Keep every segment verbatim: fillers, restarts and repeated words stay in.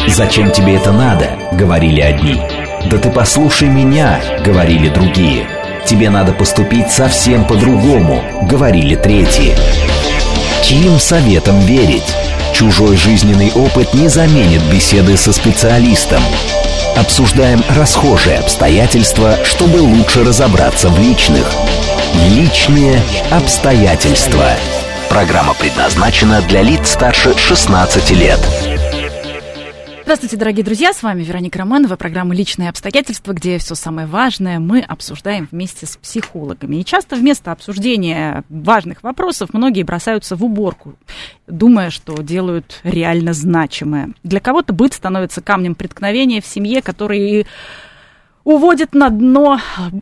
«Зачем тебе это надо?» — говорили одни. «Да ты послушай меня!» — говорили другие. «Тебе надо поступить совсем по-другому!» — говорили третьи. Чьим советам верить? Чужой жизненный опыт не заменит беседы со специалистом. Обсуждаем расхожие обстоятельства, чтобы лучше разобраться в личных. Личные обстоятельства. Программа предназначена для лиц старше шестнадцати лет. Здравствуйте, дорогие друзья, с вами Вероника Романова, программа «Личные обстоятельства», где все самое важное мы обсуждаем вместе с психологами. И часто вместо обсуждения важных вопросов многие бросаются в уборку, думая, что делают реально значимое. Для кого-то быт становится камнем преткновения в семье, который уводит на дно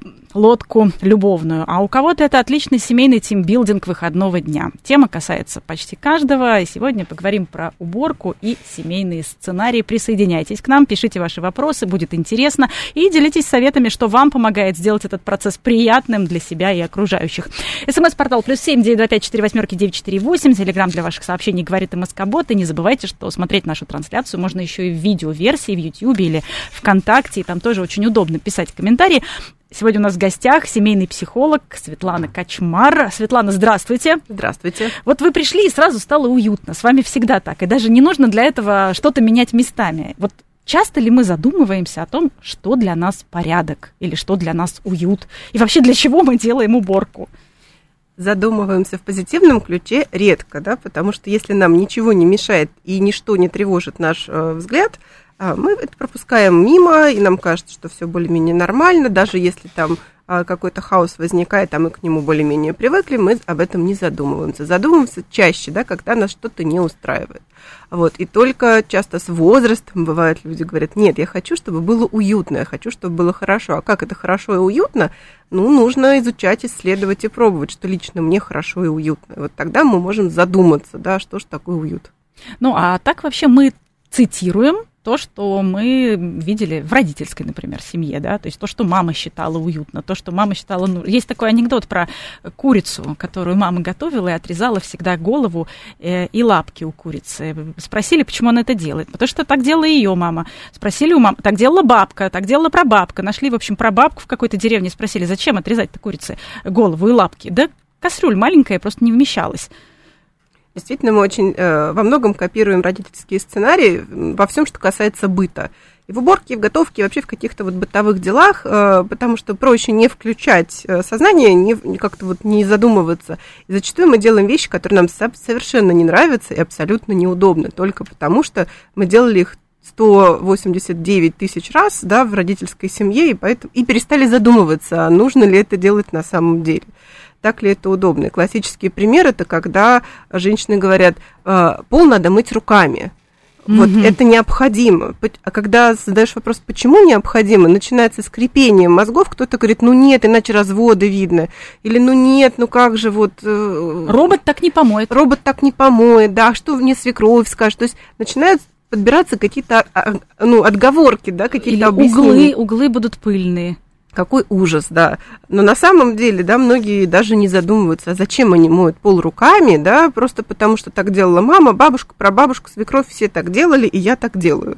лодку любовную, а у кого-то это отличный семейный тимбилдинг выходного дня. Тема касается почти каждого, и сегодня поговорим про уборку и семейные сценарии. Присоединяйтесь к нам, пишите ваши вопросы, будет интересно, и делитесь советами, что вам помогает сделать этот процесс приятным для себя и окружающих. СМС-портал плюс семь девять два пять четыре восемь девять четыре восемь, телеграм для ваших сообщений говорит МСК-бот, и не забывайте, что смотреть нашу трансляцию можно еще и в видеоверсии в Ютьюбе или ВКонтакте, и там тоже очень удобно писать комментарии. Сегодня у нас в гостях семейный психолог Светлана Качмар. Светлана, здравствуйте. Здравствуйте. Вот вы пришли, и сразу стало уютно. С вами всегда так. И даже не нужно для этого что-то менять местами. Вот часто ли мы задумываемся о том, что для нас порядок или что для нас уют? И вообще для чего мы делаем уборку? Задумываемся в позитивном ключе редко, да, потому что если нам ничего не мешает и ничто не тревожит наш э, взгляд, мы это пропускаем мимо, и нам кажется, что все более-менее нормально, даже если там какой-то хаос возникает, а мы к нему более-менее привыкли, мы об этом не задумываемся. Задумываемся чаще, да, когда нас что-то не устраивает. Вот. И только часто с возрастом бывает, люди говорят: нет, я хочу, чтобы было уютно, я хочу, чтобы было хорошо. А как это хорошо и уютно? Ну, нужно изучать, исследовать и пробовать, что лично мне хорошо и уютно. И вот тогда мы можем задуматься, да, что же такое уют. Ну, а так вообще мы цитируем то, что мы видели в родительской, например, семье, да, то есть то, что мама считала уютно, то, что мама считала... Ну, есть такой анекдот про курицу, которую мама готовила и отрезала всегда голову э, и лапки у курицы. Спросили, почему она это делает. Потому что так делала ее мама. Спросили у мамы, так делала бабка, так делала прабабка. Нашли, в общем, прабабку в какой-то деревне, спросили, зачем отрезать-то курице голову и лапки? Да кастрюль маленькая, просто не вмещалась. Действительно, мы очень э, во многом копируем родительские сценарии во всем, что касается быта. И в уборке, и в готовке, и вообще в каких-то вот бытовых делах, э, потому что проще не включать э, сознание, не, как-то вот не задумываться. И зачастую мы делаем вещи, которые нам совершенно не нравятся и абсолютно неудобны, только потому что мы делали их сто восемьдесят девять тысяч раз, да, в родительской семье, и, поэтому, и перестали задумываться, нужно ли это делать на самом деле. Так ли это удобно? Классический пример – это когда женщины говорят: пол надо мыть руками. Mm-hmm. Вот это необходимо. А когда задаешь вопрос, почему необходимо, начинается скрипение мозгов, кто-то говорит: ну нет, иначе разводы видно. Или ну нет, ну как же вот... Робот так не помоет. Робот так не помоет, да, что мне свекровь скажет. То есть начинают подбираться какие-то, ну, отговорки, да, какие-то Или объяснения. Углы, углы будут пыльные. Какой ужас, да. Но на самом деле, да, многие даже не задумываются, а зачем они моют пол руками, да, просто потому что так делала мама, бабушка, прабабушка, свекровь, все так делали, и я так делаю.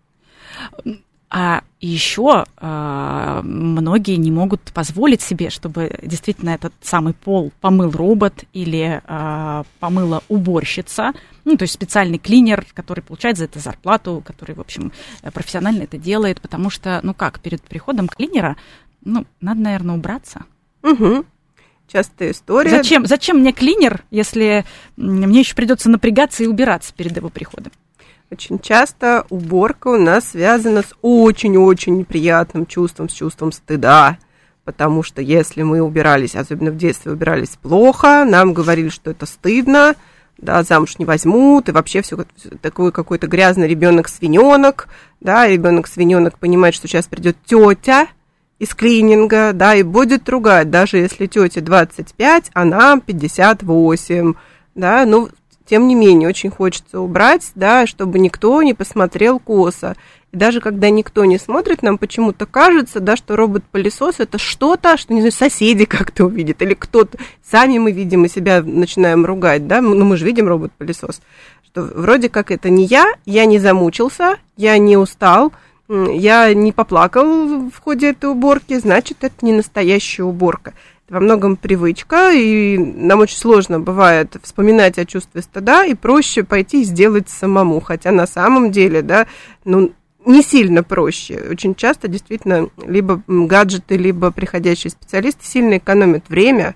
А еще э, многие не могут позволить себе, чтобы действительно этот самый пол помыл робот или э, помыла уборщица, ну, то есть специальный клинер, который получает за это зарплату, который, в общем, профессионально это делает, потому что, ну как, перед приходом клинера, ну, надо, наверное, убраться. Угу. Частая история. Зачем, зачем мне клинер, если мне еще придется напрягаться и убираться перед его приходом? Очень часто уборка у нас связана с очень-очень неприятным чувством, с чувством стыда. Потому что если мы убирались, особенно в детстве убирались плохо, нам говорили, что это стыдно, да, замуж не возьмут, и вообще все такой какой-то грязный ребенок-свиненок, да, ребенок-свиненок понимает, что сейчас придет тетя из клининга, да, и будет ругать, даже если тете двадцать пять, а нам пятьдесят восемь, да, ну, тем не менее, очень хочется убрать, да, чтобы никто не посмотрел косо. И даже когда никто не смотрит, нам почему-то кажется, да, что робот-пылесос – это что-то, что, не знаю, соседи как-то увидят, или кто-то. Сами мы видим и себя начинаем ругать, да, ну, мы же видим робот-пылесос. что вроде как это не я, я не замучился, я не устал, я не поплакал в ходе этой уборки, значит, это не настоящая уборка. Это во многом привычка, и нам очень сложно бывает вспоминать о чувстве стыда, и проще пойти и сделать самому, хотя на самом деле, да, ну, не сильно проще. Очень часто действительно либо гаджеты, либо приходящие специалисты сильно экономят время,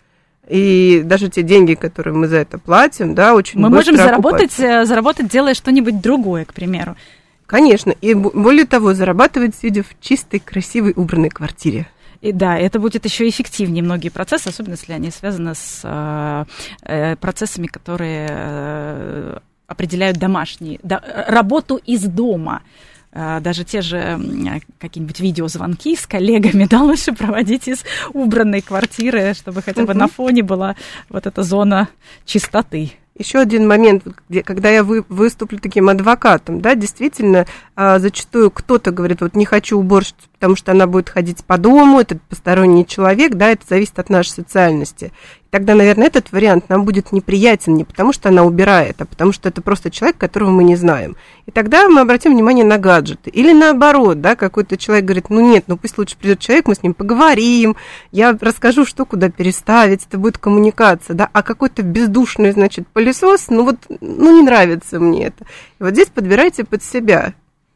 и даже те деньги, которые мы за это платим, да, очень мы быстро можем окупаются. заработать, заработать, делая что-нибудь другое, к примеру. Конечно, и более того, зарабатывать, сидя в чистой, красивой, убранной квартире. И да, это будет еще эффективнее многие процессы, особенно если они связаны с э, процессами, которые э, определяют домашние, да, работу из дома. Даже те же какие-нибудь видеозвонки с коллегами, да, лучше проводить из убранной квартиры, чтобы хотя бы угу. на фоне была вот эта зона чистоты. Еще один момент, где, когда я вы, выступлю таким адвокатом, да, действительно, а, зачастую кто-то говорит, вот не хочу уборщицу, потому что она будет ходить по дому, это посторонний человек, да, это зависит от нашей социальности. И тогда, наверное, этот вариант нам будет неприятен не потому, что она убирает, а потому что это просто человек, которого мы не знаем. И тогда мы обратим внимание на гаджеты. Или наоборот, да, какой-то человек говорит, ну нет, ну пусть лучше придет человек, мы с ним поговорим, я расскажу, что куда переставить, это будет коммуникация, да, а какой-то бездушный, значит, пылесос, ну вот, ну не нравится мне это. И вот здесь подбирайте под себя.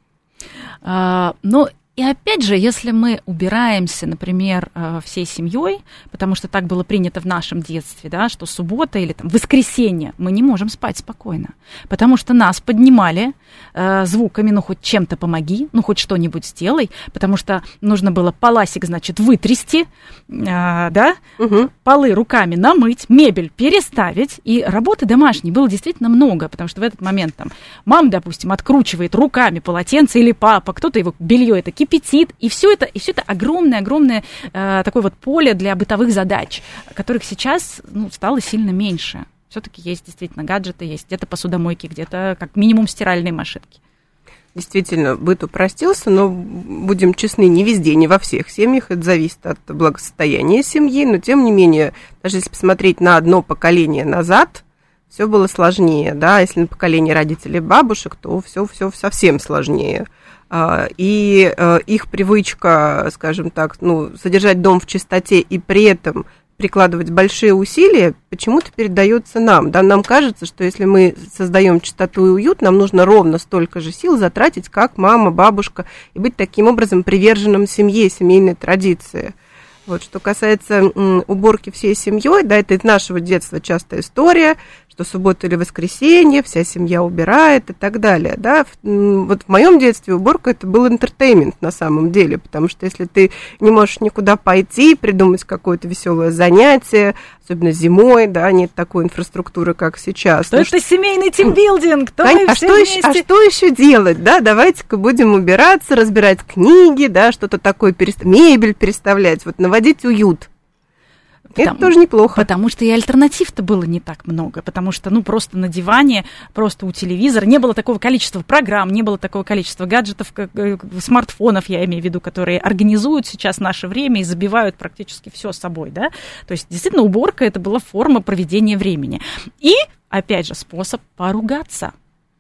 А, но и опять же, если мы убираемся, например, всей семьей, потому что так было принято в нашем детстве, да, что суббота или там воскресенье, мы не можем спать спокойно, потому что нас поднимали э, звуками, ну хоть чем-то помоги, ну хоть что-нибудь сделай, потому что нужно было паласик, значит, вытрясти, э, да, угу. полы руками намыть, мебель переставить, и работы домашней было действительно много, потому что в этот момент там мама, допустим, откручивает руками полотенце или папа, кто-то его белье это кипятит, и все это, и все это огромное-огромное э, такое вот поле для бытовых задач, которых сейчас ну, стало сильно меньше. Все-таки есть действительно гаджеты, есть где-то посудомойки, где-то как минимум стиральные машинки. Действительно, быт упростился, но будем честны, не везде, не во всех семьях, это зависит от благосостояния семьи, но тем не менее, даже если посмотреть на одно поколение назад, все было сложнее, да, если на поколение родителей бабушек, то все, все совсем сложнее. И их привычка, скажем так, ну, содержать дом в чистоте и при этом прикладывать большие усилия, почему-то передается нам. Да? Нам кажется, что если мы создаем чистоту и уют, нам нужно ровно столько же сил затратить, как мама, бабушка, и быть таким образом приверженным семье, семейной традиции. Вот, что касается м, уборки всей семьей, да, это из нашего детства частая история, что суббота или воскресенье, вся семья убирает и так далее, да. Вот в моем детстве уборка это был интертеймент на самом деле, потому что если ты не можешь никуда пойти, придумать какое-то веселое занятие, особенно зимой, да, нет такой инфраструктуры, как сейчас. Что ну, это что... семейный тимбилдинг, то мы а, все что еще, а что еще делать, да, давайте-ка будем убираться, разбирать книги, да, что-то такое, перест... мебель переставлять, вот наводить уют. Потому, это тоже неплохо. Потому что и альтернатив-то было не так много, потому что, ну, просто на диване, просто у телевизора не было такого количества программ, не было такого количества гаджетов, как, смартфонов, я имею в виду, которые организуют сейчас наше время и забивают практически все собой, да. То есть, действительно, уборка – это была форма проведения времени. И, опять же, способ поругаться.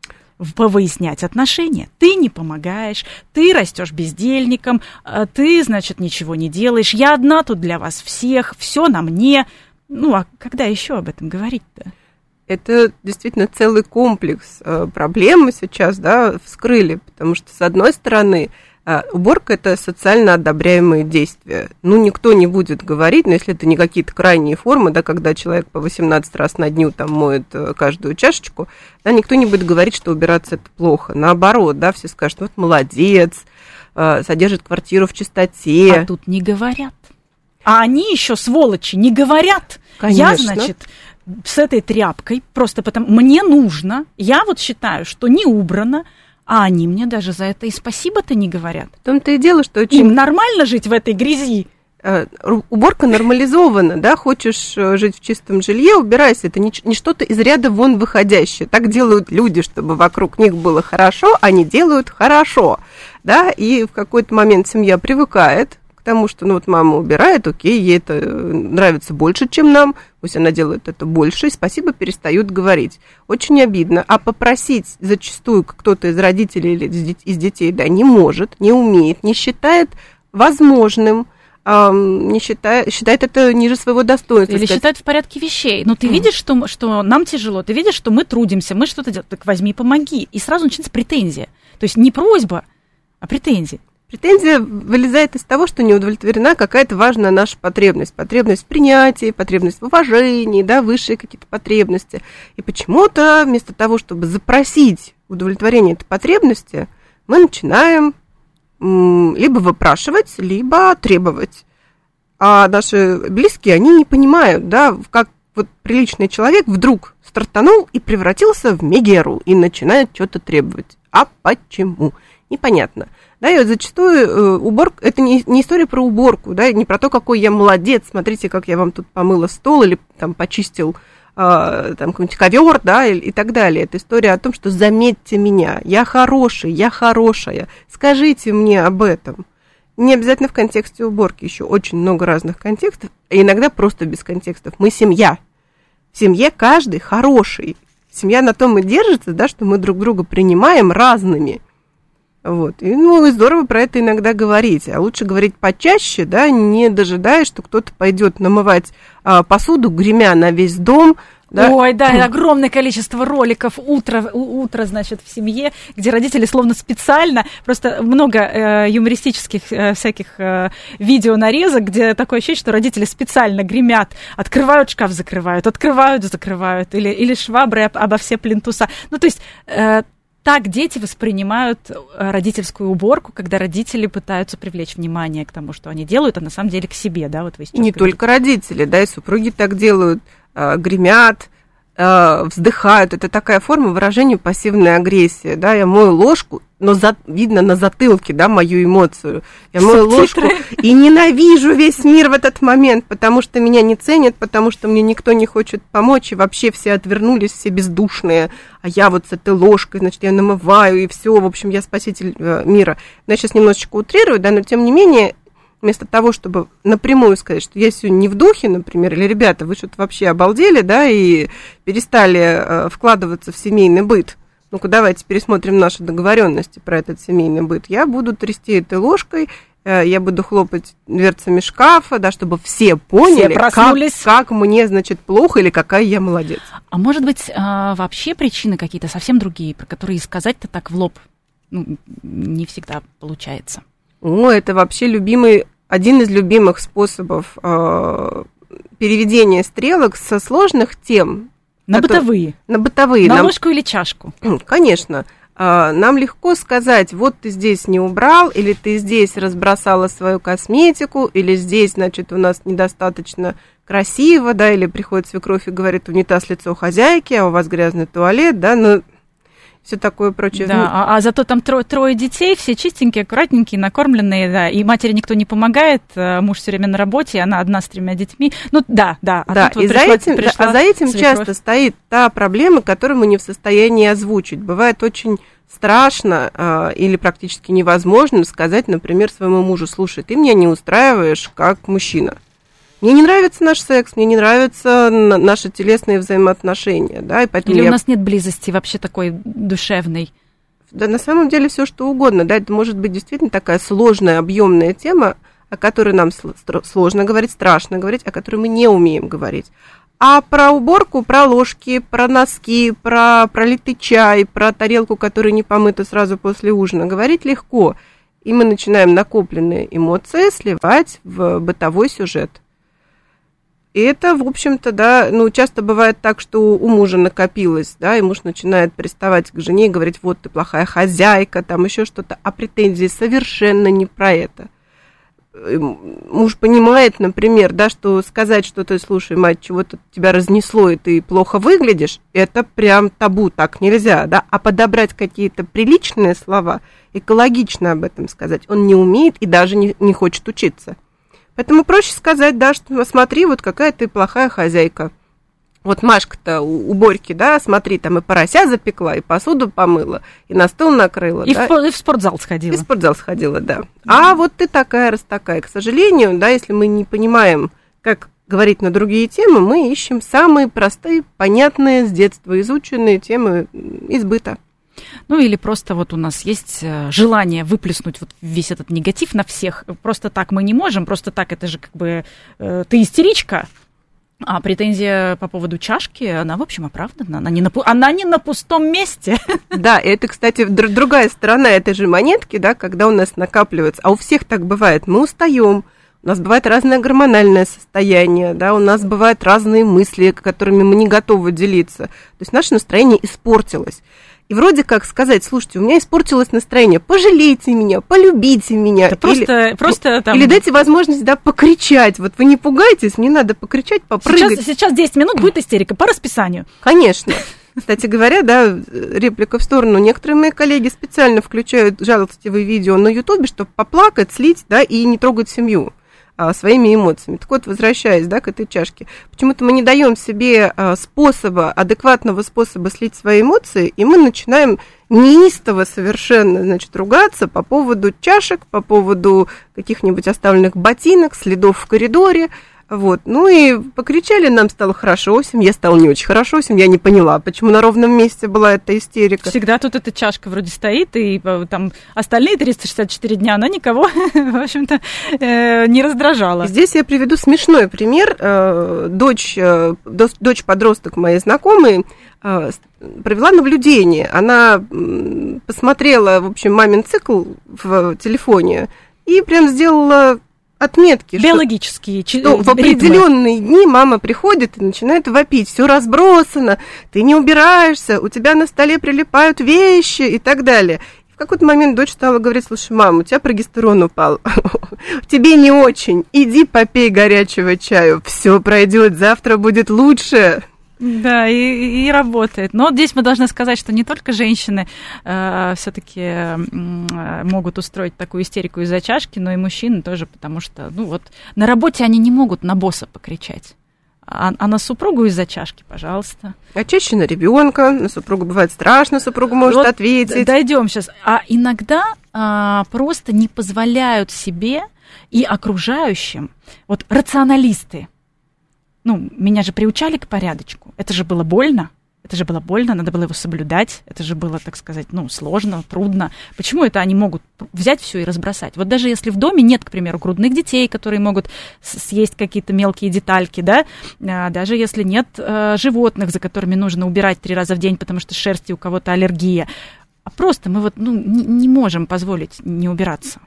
Повыяснять отношения. Ты не помогаешь, ты растешь бездельником, ты, значит, ничего не делаешь, я одна тут для вас всех, все на мне. Ну, а когда еще об этом говорить-то? Это действительно целый комплекс проблем мы сейчас, да, вскрыли, потому что, с одной стороны, уборка – это социально одобряемые действия. Ну, никто не будет говорить, но если это не какие-то крайние формы, да, когда человек по восемнадцать раз на дню там моет каждую чашечку, да, никто не будет говорить, что убираться – это плохо. Наоборот, да, все скажут, вот молодец, содержит квартиру в чистоте. А тут не говорят. А они еще, сволочи, не говорят. Конечно. Я, значит, с этой тряпкой, просто потому, мне нужно, я вот считаю, что не убрано, а они мне даже за это и спасибо-то не говорят. В том-то и дело, что очень... Им нормально жить в этой грязи. Уборка нормализована, да, хочешь жить в чистом жилье, убирайся, это не, не что-то из ряда вон выходящее. Так делают люди, чтобы вокруг них было хорошо, они делают хорошо, да, и в какой-то момент семья привыкает к тому, что, ну, вот мама убирает, окей, ей это нравится больше, чем нам, пусть она делает это больше, и спасибо перестают говорить. Очень обидно. А попросить зачастую кто-то из родителей или из детей, да, не может, не умеет, не считает возможным, не считает, считает это ниже своего достоинства. Или сказать. Считает в порядке вещей. Но ты mm. видишь, что, что нам тяжело, ты видишь, что мы трудимся, мы что-то делаем, так возьми, помоги. И сразу начинается претензия. То есть не просьба, а претензия. Претензия вылезает из того, что не удовлетворена какая-то важная наша потребность. Потребность в принятии, потребность в уважении, да, высшие какие-то потребности. И почему-то вместо того, чтобы запросить удовлетворение этой потребности, мы начинаем м, либо выпрашивать, либо требовать. А наши близкие, они не понимают, да, как вот приличный человек вдруг стартанул и превратился в мегеру и начинает что-то требовать. А почему? Непонятно. Да, и вот зачастую э, уборка, это не, не история про уборку, да, не про то, какой я молодец, смотрите, как я вам тут помыла стол или там почистил э, там какой-нибудь ковер, да, и, и так далее. Это история о том, что заметьте меня, я хороший, я хорошая, скажите мне об этом. Не обязательно в контексте уборки, еще очень много разных контекстов, а иногда просто без контекстов. Мы семья. В семье каждый хороший. Семья на том и держится, да, что мы друг друга принимаем разными. Вот. И, ну, и здорово про это иногда говорить. А лучше говорить почаще, да, не дожидаясь, что кто-то пойдет намывать а, посуду, гремя на весь дом. Да? Ой, да, огромное количество роликов утро, утро, значит, в семье, где родители словно специально, просто много э, юмористических э, всяких э, видеонарезок, где такое ощущение, что родители специально гремят, открывают шкаф, закрывают, открывают, закрывают, или, или швабры об, обо все плинтуса. Ну, то есть... Э, Так дети воспринимают родительскую уборку, когда родители пытаются привлечь внимание к тому, что они делают, а на самом деле к себе, да, вот вы сейчас И не говорите. только родители, да, и супруги так делают, гремят, вздыхают. Это такая форма выражения пассивной агрессии, да, я мою ложку, но за, видно на затылке, да, мою эмоцию. Я мою ложку и ненавижу весь мир в этот момент, потому что меня не ценят, потому что мне никто не хочет помочь, и вообще все отвернулись, все бездушные, а я вот с этой ложкой, значит, я намываю, и все, в общем, я спаситель мира. Но я сейчас немножечко утрирую, да, но тем не менее, вместо того, чтобы напрямую сказать, что я сегодня не в духе, например, или, ребята, вы что-то вообще обалдели, да, и перестали э, вкладываться в семейный быт, ну-ка, давайте пересмотрим наши договоренности про этот семейный быт. Я буду трясти этой ложкой, э, я буду хлопать дверцами шкафа, да, чтобы все поняли, все как, как мне, значит, плохо или какая я молодец. А может быть, э, вообще причины какие-то совсем другие, про которые сказать-то так в лоб, ну, не всегда получается? О, это вообще любимый, один из любимых способов э, переведения стрелок со сложных тем. На которые, бытовые. На бытовые. На нам, ложку или чашку. Конечно. Э, нам легко сказать, вот ты здесь не убрал, или ты здесь разбросала свою косметику, или здесь, значит, у нас недостаточно красиво, да, или приходит свекровь и говорит, унитаз лицо хозяйки, а у вас грязный туалет, да, ну... все такое прочее. Да, а, а зато там трое, трое детей, все чистенькие, аккуратненькие, накормленные, да, и матери никто не помогает, муж все время на работе, она одна с тремя детьми. Ну, да, да. А, да, и вот за пришла, этим, пришла да, а за этим свекровь. Часто стоит та проблема, которую мы не в состоянии озвучить. Бывает очень страшно э, или практически невозможно сказать, например, своему мужу, слушай, ты меня не устраиваешь как мужчина. Мне не нравится наш секс, мне не нравятся наши телесные взаимоотношения, да, и поэтому или я... у нас нет близости вообще такой душевной. Да, на самом деле все что угодно, да, это может быть действительно такая сложная, объемная тема, о которой нам сложно говорить, страшно говорить, о которой мы не умеем говорить. А про уборку, про ложки, про носки, про пролитый чай, про тарелку, которая не помыта сразу после ужина говорить легко, и мы начинаем накопленные эмоции сливать в бытовой сюжет. И это, в общем-то, да, ну, часто бывает так, что у мужа накопилось, да, и муж начинает приставать к жене и говорить, вот ты плохая хозяйка, там еще что-то, а претензии совершенно не про это. Муж понимает, например, да, что сказать, что ты, слушай, мать, чего-то тебя разнесло, и ты плохо выглядишь, это прям табу, так нельзя, да, а подобрать какие-то приличные слова, экологично об этом сказать, он не умеет и даже не, не хочет учиться. Поэтому проще сказать, да, что смотри, вот какая ты плохая хозяйка. Вот Машка-то у, у Борьки, да, смотри, там и порося запекла, и посуду помыла, и на стол накрыла. И, да? в, и в спортзал сходила. И в спортзал сходила, да. А вот ты такая, раз такая. К сожалению, да, если мы не понимаем, как говорить на другие темы, мы ищем самые простые, понятные, с детства изученные темы из быта. Ну, или просто вот у нас есть желание выплеснуть вот весь этот негатив на всех. Просто так мы не можем, просто так это же как бы э, ты истеричка. А претензия по поводу чашки, она, в общем, оправдана. Она не на, она не на пустом месте. Да, это, кстати, др- другая сторона этой же монетки, да, когда у нас накапливается. А у всех так бывает. Мы устаем, у нас бывает разное гормональное состояние, да, у нас бывают разные мысли, которыми мы не готовы делиться. То есть наше настроение испортилось. И вроде как сказать, слушайте, у меня испортилось настроение, пожалейте меня, полюбите меня. Да или, просто, просто там... или дайте возможность, да, покричать. Вот вы не пугайтесь, не надо покричать, попрыгать. Сейчас, сейчас десять минут будет истерика по расписанию. Конечно. Кстати говоря, да, реплика в сторону. Некоторые мои коллеги специально включают жалостливые видео на Ютубе, чтобы поплакать, слить, да, и не трогать семью своими эмоциями. Так вот, возвращаясь, да, к этой чашке, почему-то мы не даем себе способа, адекватного способа слить свои эмоции, и мы начинаем неистово совершенно, значит, ругаться по поводу чашек, по поводу каких-нибудь оставленных ботинок, следов в коридоре. Вот. Ну и покричали, нам стало хорошо, семье стало не очень хорошо, семья не поняла, почему на ровном месте была эта истерика. Всегда тут эта чашка вроде стоит, и там остальные триста шестьдесят четыре дня она никого, в общем-то, не раздражала. Здесь я приведу смешной пример. Дочь, дочь подросток моей знакомой провела наблюдение. Она посмотрела, в общем, мамин цикл в телефоне и прям сделала... отметки, биологические, что, что в определенные дни мама приходит и начинает вопить, все разбросано, ты не убираешься, у тебя на столе прилипают вещи и так далее. И в какой-то момент дочь стала говорить, слушай, мам, у тебя прогестерон упал, тебе не очень, иди попей горячего чаю, все пройдет, завтра будет лучше. Да, и, и работает. Но здесь мы должны сказать, что не только женщины э, все-таки э, могут устроить такую истерику из-за чашки, но и мужчины тоже, потому что, ну вот, на работе они не могут на босса покричать. А, а на супругу из-за чашки, пожалуйста. А чаще на ребенка, на супругу бывает страшно, супругу может вот ответить. Дойдем сейчас. А иногда а, просто не позволяют себе и окружающим, вот рационалисты. Ну, меня же приучали к порядочку. Это же было больно. Это же было больно, надо было его соблюдать. Это же было, так сказать, ну, сложно, трудно. Почему это они могут взять все и разбросать? Вот даже если в доме нет, к примеру, грудных детей, которые могут съесть какие-то мелкие детальки, да, даже если нет э, животных, за которыми нужно убирать три раза в день, потому что шерсти у кого-то аллергия. А просто мы вот, ну, не, не можем позволить не убираться.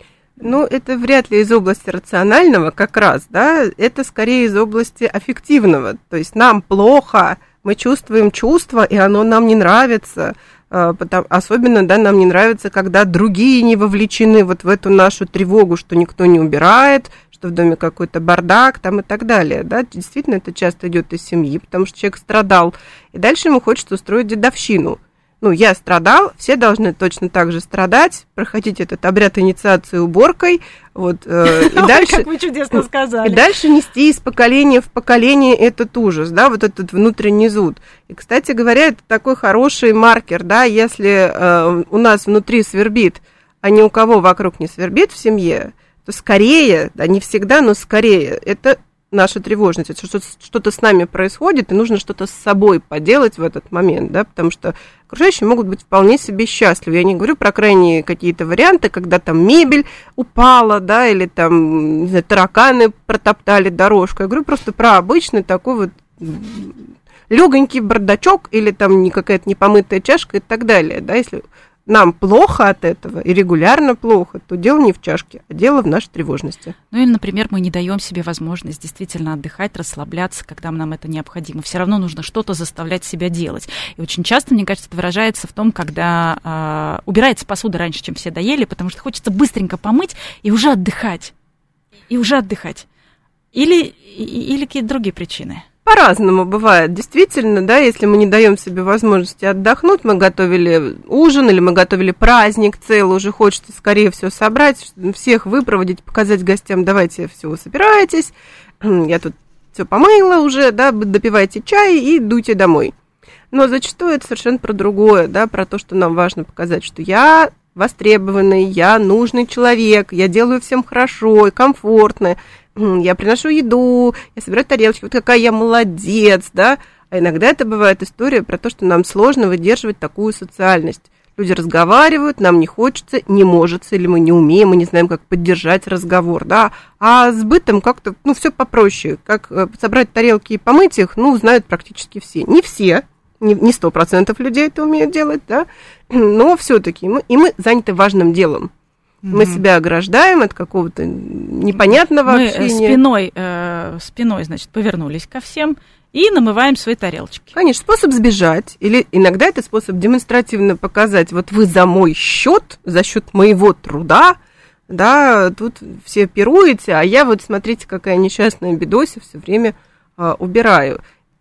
Ну, это вряд ли из области рационального как раз, да, это скорее из области аффективного, то есть нам плохо, мы чувствуем чувство, и оно нам не нравится, потому, особенно, да, нам не нравится, когда другие не вовлечены вот в эту нашу тревогу, что никто не убирает, что в доме какой-то бардак там и так далее, да, действительно это часто идет из семьи, потому что человек страдал, и дальше ему хочется устроить дедовщину. Ну, я страдал, все должны точно так же страдать, проходить этот обряд инициации уборкой, вот, э, и дальше... Как вы чудесно сказали. И дальше нести из поколения в поколение этот ужас, да, вот этот внутренний зуд. И, кстати говоря, это такой хороший маркер, да, если э, у нас внутри свербит, а ни у кого вокруг не свербит в семье, то скорее, да, не всегда, но скорее, это... наша тревожность, это что-то, что-то с нами происходит, и нужно что-то с собой поделать в этот момент, да, потому что окружающие могут быть вполне себе счастливы. Я не говорю про крайние какие-то варианты, когда там мебель упала, да, или там, не знаю, тараканы протоптали дорожку. Я говорю просто про обычный такой вот легонький бардачок или там какая-то непомытая чашка и так далее, да, если... нам плохо от этого и регулярно плохо, то дело не в чашке, а дело в нашей тревожности. Ну или, например, мы не даем себе возможность действительно отдыхать, расслабляться, когда нам это необходимо. Все равно нужно что-то заставлять себя делать. И очень часто, мне кажется, это выражается в том, когда э, убирается посуда раньше, чем все доели, потому что хочется быстренько помыть и уже отдыхать. И уже отдыхать. Или, или какие-то другие причины. По-разному бывает. Действительно, да, если мы не даем себе возможности отдохнуть, мы готовили ужин или мы готовили праздник целый, уже хочется скорее все собрать, всех выпроводить, показать гостям, давайте все, собирайтесь. Я тут все помыла уже, да, допивайте чай и дуйте домой. Но зачастую это совершенно про другое, да, про то, что нам важно показать, что я востребованный, я нужный человек, я делаю всем хорошо и комфортно, я приношу еду, я собираю тарелочки, вот какая я молодец, да. А иногда это бывает история про то, что нам сложно выдерживать такую социальность. Люди разговаривают, нам не хочется, не может, или мы не умеем, мы не знаем, как поддержать разговор, да. А с бытом как-то, ну, все попроще. Как собрать тарелки и помыть их, ну, знают практически все. Не все, не сто процентов людей это умеют делать, да, но все-таки мы, и мы заняты важным делом. Mm-hmm. Мы себя ограждаем от какого-то непонятного мы общения. Спиной, э, спиной, значит, повернулись ко всем и намываем свои тарелочки. Конечно, способ сбежать, или иногда это способ демонстративно показать, вот вы за мой счет, за счет моего труда, да, тут все пируете, а я вот, смотрите, какая несчастная бедося, все время э, убираю.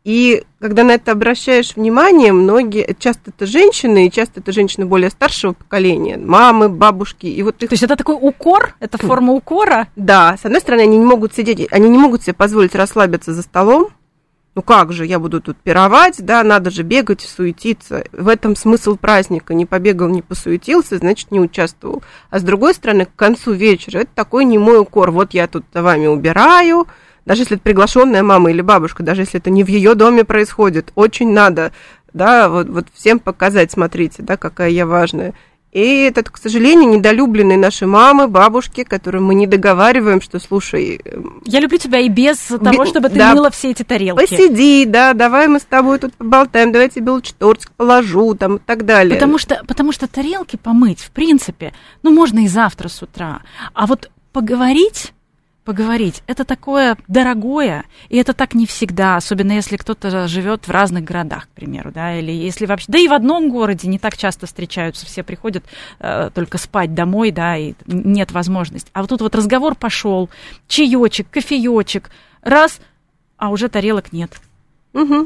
И когда на это обращаешь внимание, многие, часто это женщины, и часто это женщины более старшего поколения, мамы, бабушки, и вот их... То есть это такой укор? Это форма укора? Да, с одной стороны, они не могут сидеть, они не могут себе позволить расслабиться за столом. Ну как же, я буду тут пировать, да, надо же бегать, суетиться. В этом смысл праздника. Не побегал, не посуетился, значит, не участвовал. А с другой стороны, к концу вечера это такой немой укор. Вот я тут за вами убираю. Даже если это приглашенная мама или бабушка, даже если это не в ее доме происходит, очень надо, да, вот, вот всем показать, смотрите, да, какая я важная. И это, к сожалению, недолюбленные наши мамы, бабушки, которым мы не договариваем, что, слушай... Я люблю тебя и без того, чтобы ты да, мыла все эти тарелки. Посиди, да, давай мы с тобой тут поболтаем, давай я тебе лучше тортик положу, там, и так далее. Потому что, потому что тарелки помыть, в принципе, ну, можно и завтра с утра, а вот поговорить... Поговорить. Это такое дорогое, и это так не всегда, особенно если кто-то живет в разных городах, к примеру, да, или если вообще, да и в одном городе не так часто встречаются, все приходят э, только спать домой, да, и нет возможности. А вот тут вот разговор пошел, чаечек, кофеечек, раз, а уже тарелок нет. Угу.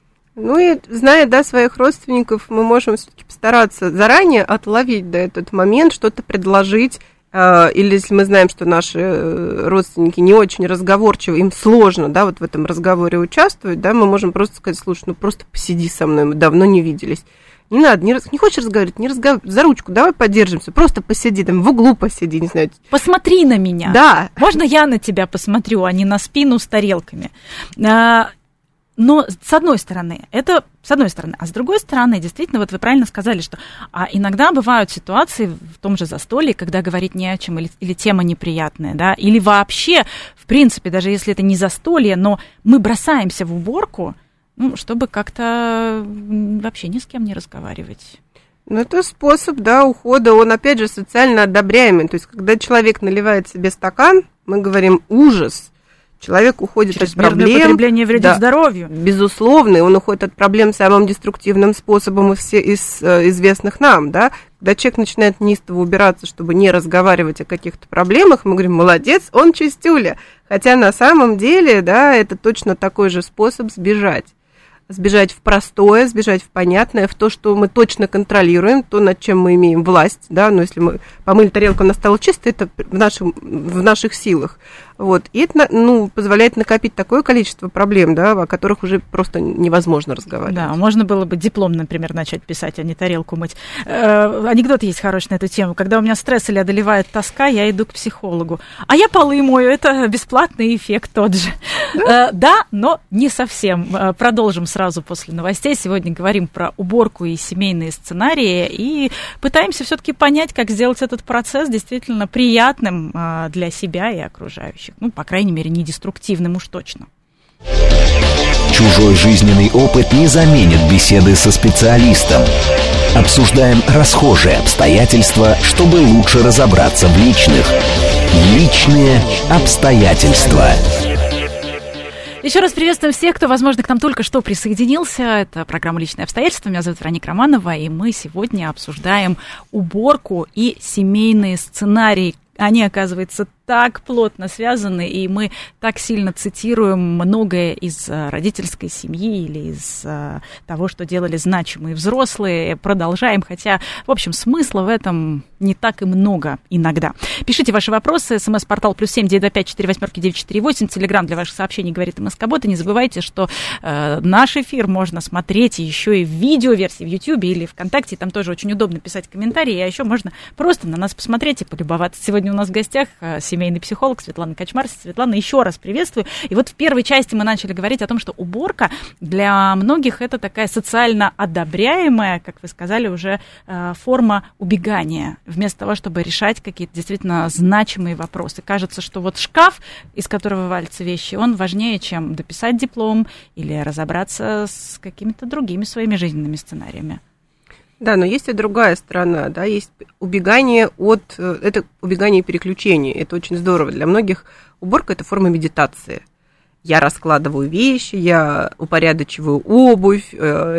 Ну и, зная, да, своих родственников, мы можем все-таки постараться заранее отловить, да, этот момент, что-то предложить. Или если мы знаем, что наши родственники не очень разговорчивы, им сложно, да, вот в этом разговоре участвовать, да, мы можем просто сказать, слушай, ну просто посиди со мной, мы давно не виделись. Не надо, не, не хочешь разговаривать, не разговаривай, за ручку, давай поддержимся, просто посиди, там, в углу посиди, не знаю. Посмотри на меня. Да. Можно я на тебя посмотрю, а не на спину с тарелками. Но, с одной стороны, это с одной стороны, а с другой стороны, действительно, вот вы правильно сказали, что а иногда бывают ситуации в том же застолье, когда говорить не о чем, или, или тема неприятная, да, или вообще, в принципе, даже если это не застолье, но мы бросаемся в уборку, ну, чтобы как-то вообще ни с кем не разговаривать. Ну, это способ, да, ухода, он, опять же, социально одобряемый, то есть, когда человек наливает себе стакан, мы говорим «ужас», человек уходит от проблем. Чрезмерное потребление вредит да, здоровью. Безусловно, и он уходит от проблем самым деструктивным способом из, из известных нам, да. Когда человек начинает неистово убираться, чтобы не разговаривать о каких-то проблемах, мы говорим, молодец, он чистюля. Хотя на самом деле, да, это точно такой же способ сбежать. Сбежать в простое, сбежать в понятное, в то, что мы точно контролируем, то, над чем мы имеем власть, да, но если мы помыли тарелку, она стала чистой, это в, нашем, в наших силах, вот, и это, ну, позволяет накопить такое количество проблем, да, о которых уже просто невозможно разговаривать. Да, можно было бы диплом, например, начать писать, а не тарелку мыть. Э, анекдот есть хороший на эту тему, когда у меня стресс или одолевает тоска, я иду к психологу, а я полы мою, это бесплатный эффект тот же. Да, э, да, но не совсем. Продолжим с сразу после новостей. Сегодня говорим про уборку и семейные сценарии и пытаемся все-таки понять, как сделать этот процесс действительно приятным для себя и окружающих. Ну, по крайней мере, не деструктивным уж точно. Чужой жизненный опыт не заменит беседы со специалистом. Обсуждаем расхожие обстоятельства, чтобы лучше разобраться в личных. Личные обстоятельства. Еще раз приветствуем всех, кто, возможно, к нам только что присоединился. Это программа «Личные обстоятельства». Меня зовут Вероника Романова, и мы сегодня обсуждаем уборку и семейные сценарии. Они, оказывается, так плотно связаны, и мы так сильно цитируем многое из родительской семьи или из того, что делали значимые взрослые, продолжаем, хотя, в общем, смысла в этом не так и много иногда. Пишите ваши вопросы, смс-портал плюс семь девять два пять четыре восьмерки девять четыре восемь, телеграм для ваших сообщений говорит МСК-бот, и не забывайте, что э, наш эфир можно смотреть еще и в видеоверсии в Ютьюбе или ВКонтакте, там тоже очень удобно писать комментарии, а еще можно просто на нас посмотреть и полюбоваться. Сегодня у нас в гостях семейный психолог Светлана Качмар. Светлана, еще раз приветствую. И вот в первой части мы начали говорить о том, что уборка для многих это такая социально одобряемая, как вы сказали, уже форма убегания, вместо того, чтобы решать какие-то действительно значимые вопросы. Кажется, что вот шкаф, из которого валятся вещи, он важнее, чем дописать диплом или разобраться с какими-то другими своими жизненными сценариями. Да, но есть и другая сторона, да, есть убегание от, это убегание и переключение, это очень здорово. Для многих уборка – это форма медитации. Я раскладываю вещи, я упорядочиваю обувь,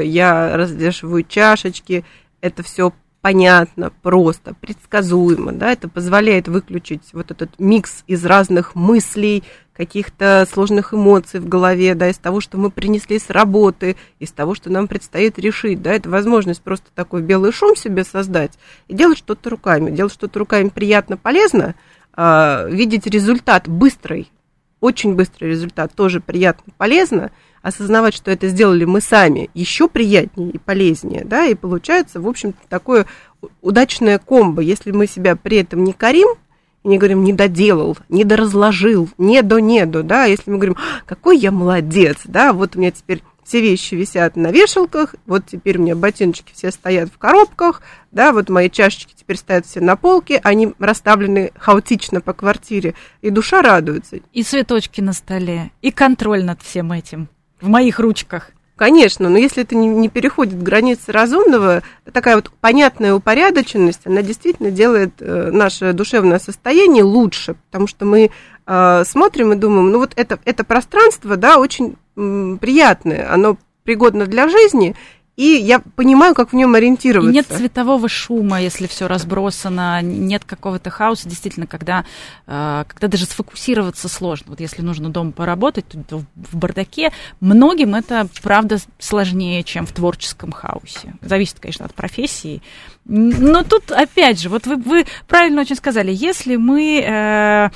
я развешиваю чашечки, это все понятно, просто, предсказуемо, да, это позволяет выключить вот этот микс из разных мыслей, каких-то сложных эмоций в голове, да, из того, что мы принесли с работы, из того, что нам предстоит решить, да, это возможность просто такой белый шум себе создать и делать что-то руками. Делать что-то руками приятно, полезно, а, видеть результат быстрый, очень быстрый результат тоже приятно, полезно, осознавать, что это сделали мы сами, еще приятнее и полезнее, да, и получается, в общем-то, такое удачное комбо, если мы себя при этом не корим, и не говорим, не доделал, не доразложил, не до, не до, да, если мы говорим, какой я молодец, да, вот у меня теперь все вещи висят на вешалках, вот теперь у меня ботиночки все стоят в коробках, да, вот мои чашечки теперь стоят все на полке, они расставлены хаотично по квартире, и душа радуется. И цветочки на столе, и контроль над всем этим в моих ручках. Конечно, но если это не, не переходит границы разумного, такая вот понятная упорядоченность, она действительно делает э, наше душевное состояние лучше, потому что мы э, смотрим и думаем, ну вот это, это пространство, да, очень м, приятное, оно пригодно для жизни, и я понимаю, как в нем ориентироваться. И нет цветового шума, если все разбросано, нет какого-то хаоса, действительно, когда, когда даже сфокусироваться сложно. Вот если нужно дома поработать, то в бардаке многим это, правда, сложнее, чем в творческом хаосе. Зависит, конечно, от профессии. Но тут, опять же, вот вы, вы правильно очень сказали, если мы... Э,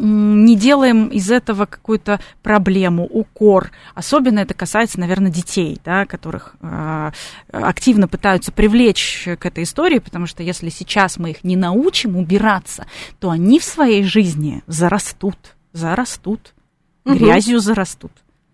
не делаем из этого какую-то проблему, укор. Особенно это касается, наверное, детей, да, которых э, активно пытаются привлечь к этой истории, потому что если сейчас мы их не научим убираться, то они в своей жизни зарастут, зарастут, угу. грязью зарастут.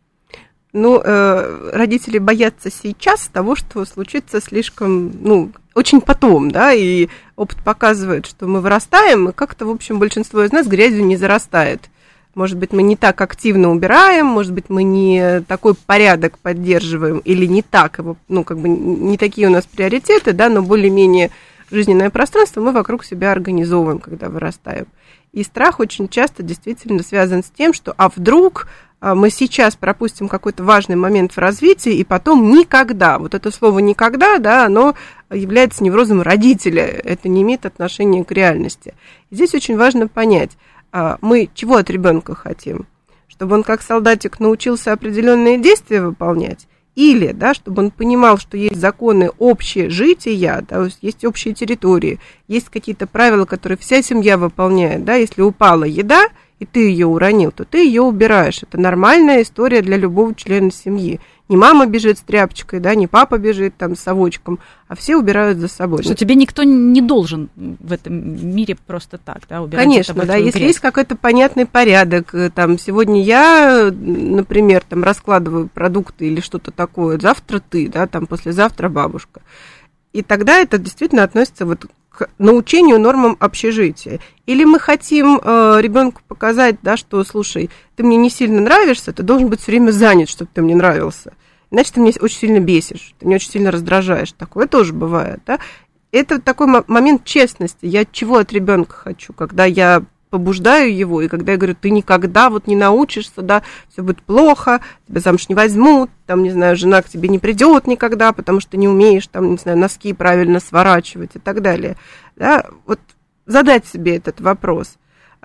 Ну, э, родители боятся сейчас того, что случится слишком, ну, очень потом, да, и опыт показывает, что мы вырастаем, и как-то, в общем, большинство из нас грязью не зарастает. Может быть, мы не так активно убираем, может быть, мы не такой порядок поддерживаем, или не так его, ну, как бы не такие у нас приоритеты, да, но более-менее жизненное пространство мы вокруг себя организовываем, когда вырастаем. И страх очень часто действительно связан с тем, что а вдруг мы сейчас пропустим какой-то важный момент в развитии, и потом никогда, вот это слово «никогда», да, оно является неврозом родителя, это не имеет отношения к реальности. И здесь очень важно понять, мы чего от ребенка хотим? Чтобы он как солдатик научился определенные действия выполнять, или, да, чтобы он понимал, что есть законы общие жития, да, есть общие территории, есть какие-то правила, которые вся семья выполняет, да, если упала еда, и ты ее уронил, то ты ее убираешь. Это нормальная история для любого члена семьи. Не мама бежит с тряпочкой, да, не папа бежит там с совочком, а все убирают за собой. Что тебе никто не должен в этом мире просто так, да, убирать. Конечно, да, если грязь. Есть какой-то понятный порядок, там, сегодня я, например, там, раскладываю продукты или что-то такое, завтра ты, да, там, послезавтра бабушка. И тогда это действительно относится вот к научению нормам общежития. Или мы хотим э, ребенку показать, да, что, слушай, ты мне не сильно нравишься, ты должен быть все время занят, чтобы ты мне нравился. Иначе ты меня очень сильно бесишь, ты меня очень сильно раздражаешь. Такое тоже бывает, да. Это такой м- момент честности. Я чего от ребенка хочу, когда я побуждаю его, и когда я говорю, ты никогда вот не научишься, да, все будет плохо, тебя замуж не возьмут, там, не знаю, жена к тебе не придет никогда, потому что не умеешь, там, не знаю, носки правильно сворачивать и так далее, да, вот задать себе этот вопрос.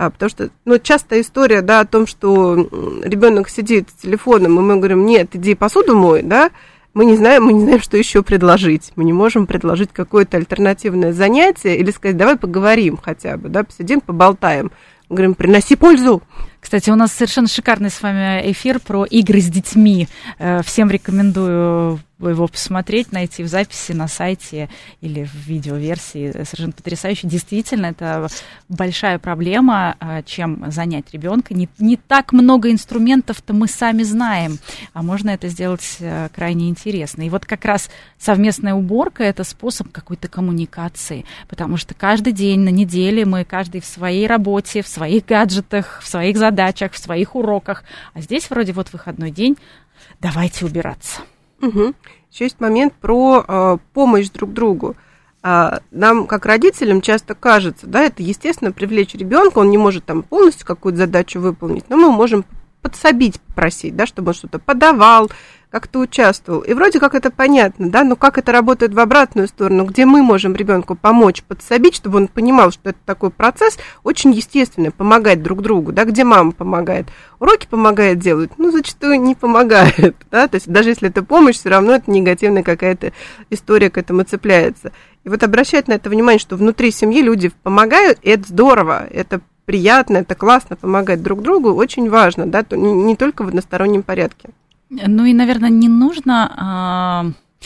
А, потому что, ну, частая история, да, о том, что ребенок сидит с телефоном, и мы говорим, нет, иди посуду мой, да, мы не знаем, мы не знаем, что еще предложить. Мы не можем предложить какое-то альтернативное занятие или сказать, давай поговорим хотя бы, да, посидим, поболтаем. Мы говорим, приноси пользу. Кстати, у нас совершенно шикарный с вами эфир про игры с детьми. Всем рекомендую его посмотреть, найти в записи на сайте или в видеоверсии. Совершенно потрясающе. Действительно, это большая проблема, чем занять ребенка. Не, не так много инструментов-то мы сами знаем, а можно это сделать крайне интересно. И вот как раз совместная уборка – это способ какой-то коммуникации, потому что каждый день на неделе мы каждый в своей работе, в своих гаджетах, в своих задачах, в своих уроках. А здесь вроде вот выходной день, давайте убираться. Угу. Еще есть момент про э, помощь друг другу. А, нам, как родителям, часто кажется, да, это естественно привлечь ребенка, он не может там полностью какую-то задачу выполнить, но мы можем подсобить, попросить, да, чтобы он что-то подавал, как-то участвовал. И вроде как это понятно, да, но как это работает в обратную сторону, где мы можем ребенку помочь, подсобить, чтобы он понимал, что это такой процесс очень естественный, помогать друг другу, да, где мама помогает, уроки помогает делать, ну, зачастую не помогает, да, то есть даже если это помощь, все равно это негативная какая-то история к этому цепляется. И вот обращать на это внимание, что внутри семьи люди помогают, и это здорово, это приятно, это классно, помогать друг другу, очень важно, да, не, не только в одностороннем порядке. Ну и, наверное, не нужно а,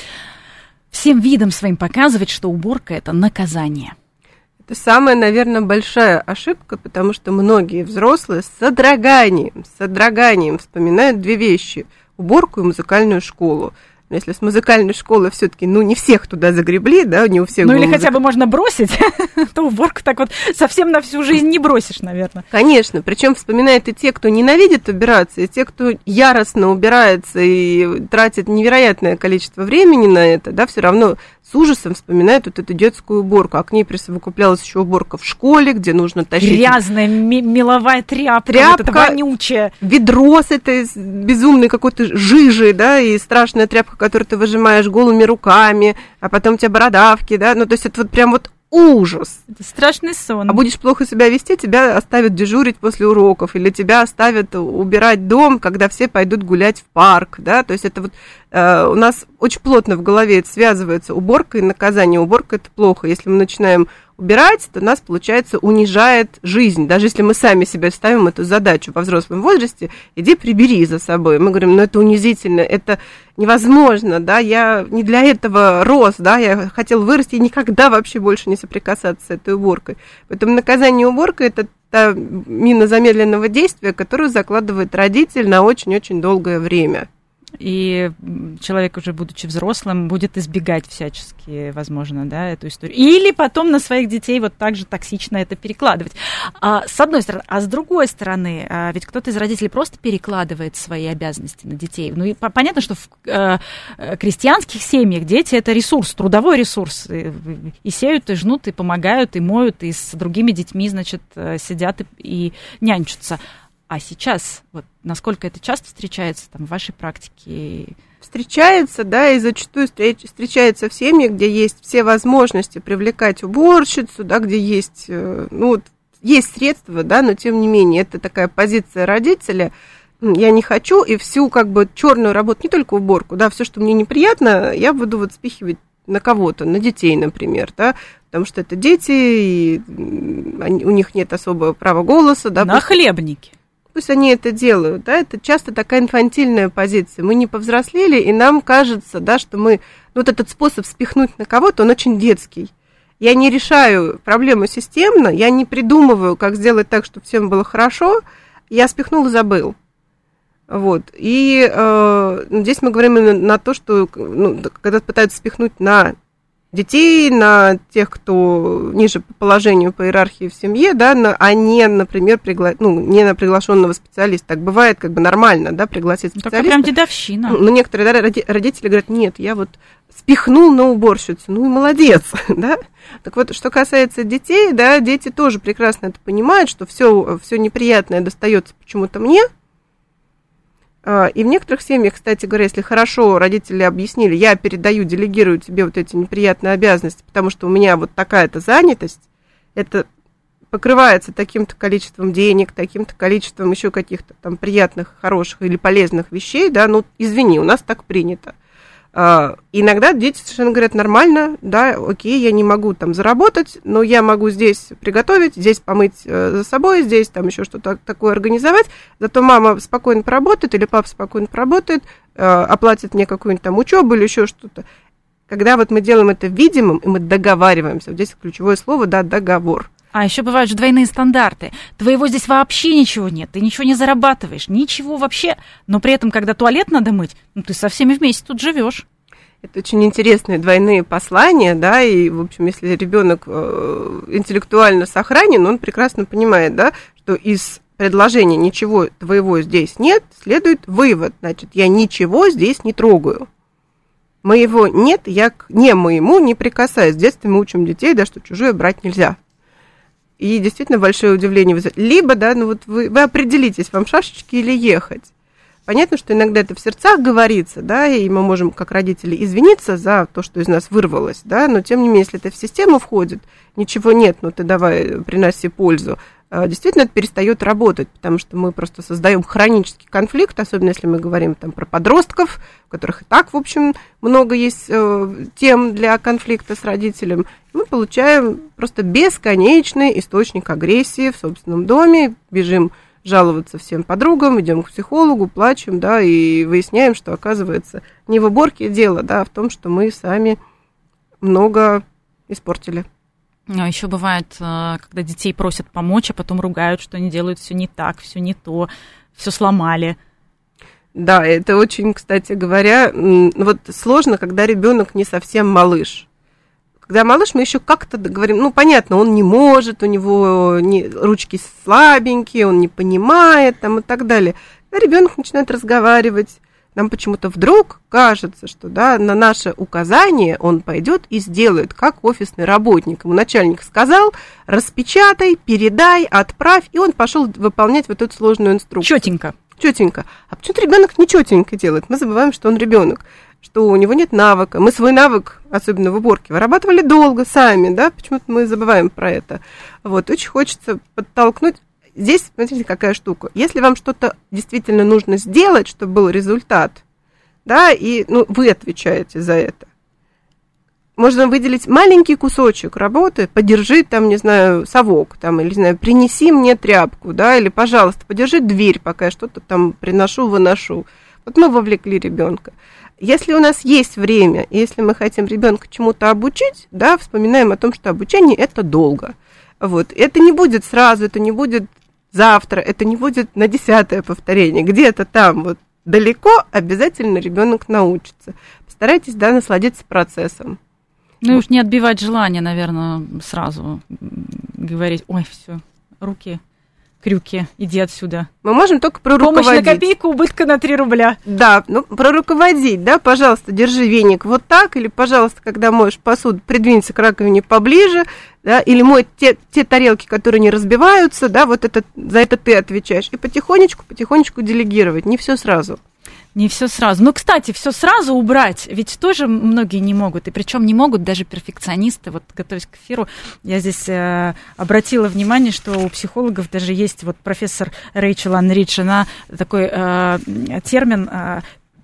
всем видом своим показывать, что уборка – это наказание. Это самая, наверное, большая ошибка, потому что многие взрослые с содроганием, с содроганием вспоминают две вещи – уборку и музыкальную школу. Но если с музыкальной школы все-таки, ну, не всех туда загребли, да, не у всех. Ну, или музыка... хотя бы можно бросить, то уборку так вот совсем на всю жизнь не бросишь, наверное. Конечно, причем вспоминают и те, кто ненавидит убираться, и те, кто яростно убирается и тратит невероятное количество времени на это, да, все равно с ужасом вспоминают вот эту детскую уборку, а к ней присовокуплялась еще уборка в школе, где нужно тащить... Грязная меловая тряпка, тряпка вот это вонючая. Ведро с этой безумной какой-то жижей, да, и страшная тряпка, которую ты выжимаешь голыми руками, а потом у тебя бородавки, да, ну, то есть это вот прям вот ужас. Это страшный сон. А будешь плохо себя вести, тебя оставят дежурить после уроков, или тебя оставят убирать дом, когда все пойдут гулять в парк, да, то есть это вот э, у нас очень плотно в голове это связывается, уборка и наказание. Уборка – это плохо. Если мы начинаем убирать, то нас, получается, унижает жизнь. Даже если мы сами себе ставим эту задачу во взрослом возрасте, иди прибери за собой. Мы говорим, ну это унизительно, это невозможно, да, я не для этого рос, да, я хотел вырасти и никогда вообще больше не соприкасаться с этой уборкой. Поэтому наказание уборка – это та мина замедленного действия, которую закладывает родитель на очень-очень долгое время. И человек, уже будучи взрослым, будет избегать всячески, возможно, да, эту историю. Или потом на своих детей вот так же токсично это перекладывать. А, с одной стороны. А с другой стороны, а, ведь кто-то из родителей просто перекладывает свои обязанности на детей. Ну, и понятно, что в э, крестьянских семьях дети – это ресурс, трудовой ресурс. И, и сеют, и жнут, и помогают, и моют, и с другими детьми, значит, сидят и, и нянчатся. А сейчас, вот, насколько это часто встречается там, в вашей практике? Встречается, да, и зачастую встречается в семьях, где есть все возможности привлекать уборщицу, да, где есть, ну, есть средства, да, но тем не менее, это такая позиция родителя. Я не хочу, и всю, как бы, черную работу, не только уборку, да, все, что мне неприятно, я буду вот спихивать на кого-то, на детей, например, да, потому что это дети, и они, у них нет особого права голоса, да. На хлебнике. Пусть они это делают, да, это часто такая инфантильная позиция. Мы не повзрослели, и нам кажется, да, что мы, ну, вот этот способ спихнуть на кого-то, он очень детский. Я не решаю проблему системно, я не придумываю, как сделать так, чтобы всем было хорошо, я спихнул и забыл. Вот, и э, здесь мы говорим именно на то, что, ну, когда пытаются спихнуть на детей, на тех, кто ниже по положению, по иерархии в семье, да, на, а не, например, пригла... ну, не на приглашенного специалиста. Так бывает как бы нормально, да, пригласить специалиста. Только прям дедовщина. Но некоторые, да, родители говорят, нет, я вот спихнул на уборщицу, ну и молодец, да. Так вот, что касается детей, да, дети тоже прекрасно это понимают, что все, все неприятное достается почему-то мне. И в некоторых семьях, кстати говоря, если хорошо родители объяснили, я передаю, делегирую тебе вот эти неприятные обязанности, потому что у меня вот такая-то занятость, это покрывается таким-то количеством денег, таким-то количеством еще каких-то там приятных, хороших или полезных вещей, да, ну, извини, у нас так принято. Uh, иногда дети совершенно говорят: нормально, да, окей, я не могу там заработать, но я могу здесь приготовить, здесь помыть uh, за собой, здесь там еще что-то такое организовать, зато мама спокойно поработает или папа спокойно поработает, uh, оплатит мне какую-нибудь там учебу или еще что-то. Когда вот мы делаем это видимым, и мы договариваемся, вот здесь ключевое слово, да, договор. А еще бывают же двойные стандарты. Твоего здесь вообще ничего нет, ты ничего не зарабатываешь, ничего вообще. Но при этом, когда туалет надо мыть, ну ты со всеми вместе тут живешь. Это очень интересные двойные послания, да, и, в общем, если ребенок э, интеллектуально сохранен, он прекрасно понимает, да, что из предложения «ничего твоего здесь нет» следует вывод, значит, я ничего здесь не трогаю. Моего нет, я к не моему не прикасаюсь. С детства мы учим детей, да, что чужое брать нельзя. И действительно большое удивление вызывает. Либо, да, ну вот вы, вы определитесь, вам шашечки или ехать. Понятно, что иногда это в сердцах говорится, да, и мы можем, как родители, извиниться за то, что из нас вырвалось, да, но тем не менее, если это в систему входит, ничего нет, ну ты давай приноси пользу, действительно это перестает работать, потому что мы просто создаем хронический конфликт, особенно если мы говорим там про подростков, у которых и так, в общем, много есть э, тем для конфликта с родителем. Мы получаем просто бесконечный источник агрессии в собственном доме, бежим жаловаться всем подругам, идем к психологу, плачем, да, и выясняем, что, оказывается, не в уборке дело, да, а в том, что мы сами много испортили. А еще бывает, когда детей просят помочь, а потом ругают, что они делают все не так, все не то, все сломали. Да, это очень, кстати говоря, вот сложно, когда ребенок не совсем малыш. Когда малыш, мы еще как-то говорим, ну, понятно, он не может, у него не, ручки слабенькие, он не понимает, там, и так далее. Когда ребенок начинает разговаривать, нам почему-то вдруг кажется, что, да, на наше указание он пойдет и сделает, как офисный работник. Ему начальник сказал: распечатай, передай, отправь, и он пошел выполнять вот эту сложную инструкцию. Четенько. Четенько. А почему-то ребенок не четенько делает. Мы забываем, что он ребенок, что у него нет навыка. Мы свой навык, особенно в уборке, вырабатывали долго сами, да, почему-то мы забываем про это. Вот, очень хочется подтолкнуть. Здесь, смотрите, какая штука. Если вам что-то действительно нужно сделать, чтобы был результат, да, и, ну, вы отвечаете за это, можно выделить маленький кусочек работы, подержи там, не знаю, совок, там, или, не знаю, принеси мне тряпку, да, или, пожалуйста, подержи дверь, пока я что-то там приношу, выношу. Вот мы вовлекли ребенка. Если у нас есть время, если мы хотим ребенка чему-то обучить, да, вспоминаем о том, что обучение – это долго. Вот. Это не будет сразу, это не будет завтра, это не будет на десятое повторение. Где-то там вот далеко обязательно ребенок научится. Постарайтесь, да, насладиться процессом. Ну и уж не отбивать желание, наверное, сразу говорить: ой, все, руки, крюки, иди отсюда. Мы можем только проруководить. Помощь на копейку, убытка на три рубля. Да, ну, проруководить, да, пожалуйста, держи веник вот так, или, пожалуйста, когда моешь посуду, придвинься к раковине поближе, да, или мой те, те тарелки, которые не разбиваются, да, вот это, за это ты отвечаешь. И потихонечку, потихонечку делегировать, не все сразу. Не все сразу. Ну, кстати, все сразу убрать, ведь тоже многие не могут, и причем не могут даже перфекционисты. Вот, готовясь к эфиру, я здесь э, обратила внимание, что у психологов даже есть вот профессор Рэйчел Анн Ридж, она такой э, термин э,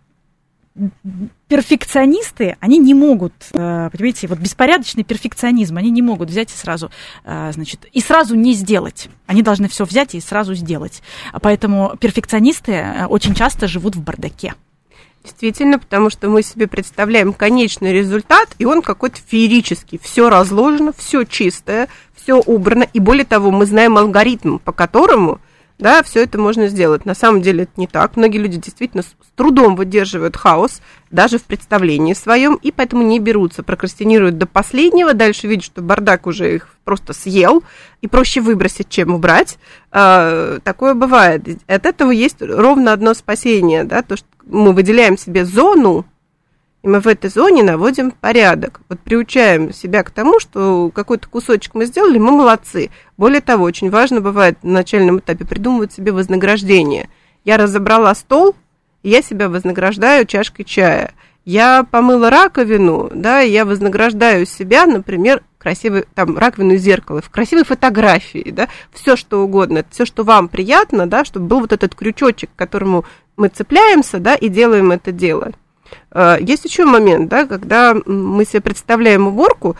перфекционисты, они не могут, понимаете, вот беспорядочный перфекционизм, они не могут взять и сразу, значит, и сразу не сделать. Они должны все взять и сразу сделать. Поэтому перфекционисты очень часто живут в бардаке. Действительно, потому что мы себе представляем конечный результат, и он какой-то феерический. Все разложено, все чистое, все убрано, и более того, мы знаем алгоритм, по которому, да, все это можно сделать. На самом деле это не так. Многие люди действительно с трудом выдерживают хаос, даже в представлении своем, и поэтому не берутся, прокрастинируют до последнего, дальше видят, что бардак уже их просто съел, и проще выбросить, чем убрать. А, такое бывает. От этого есть ровно одно спасение, да, то, что мы выделяем себе зону, и мы в этой зоне наводим порядок. Вот приучаем себя к тому, что какой-то кусочек мы сделали, мы молодцы. Более того, очень важно бывает на начальном этапе придумывать себе вознаграждение. Я разобрала стол, и я себя вознаграждаю чашкой чая. Я помыла раковину, да, и я вознаграждаю себя, например, красивый, там, раковину из зеркала, в красивой фотографии, да, все что угодно, все, что вам приятно, да, чтобы был вот этот крючочек, к которому мы цепляемся, да, и делаем это дело. Есть еще момент, да, когда мы себе представляем уборку,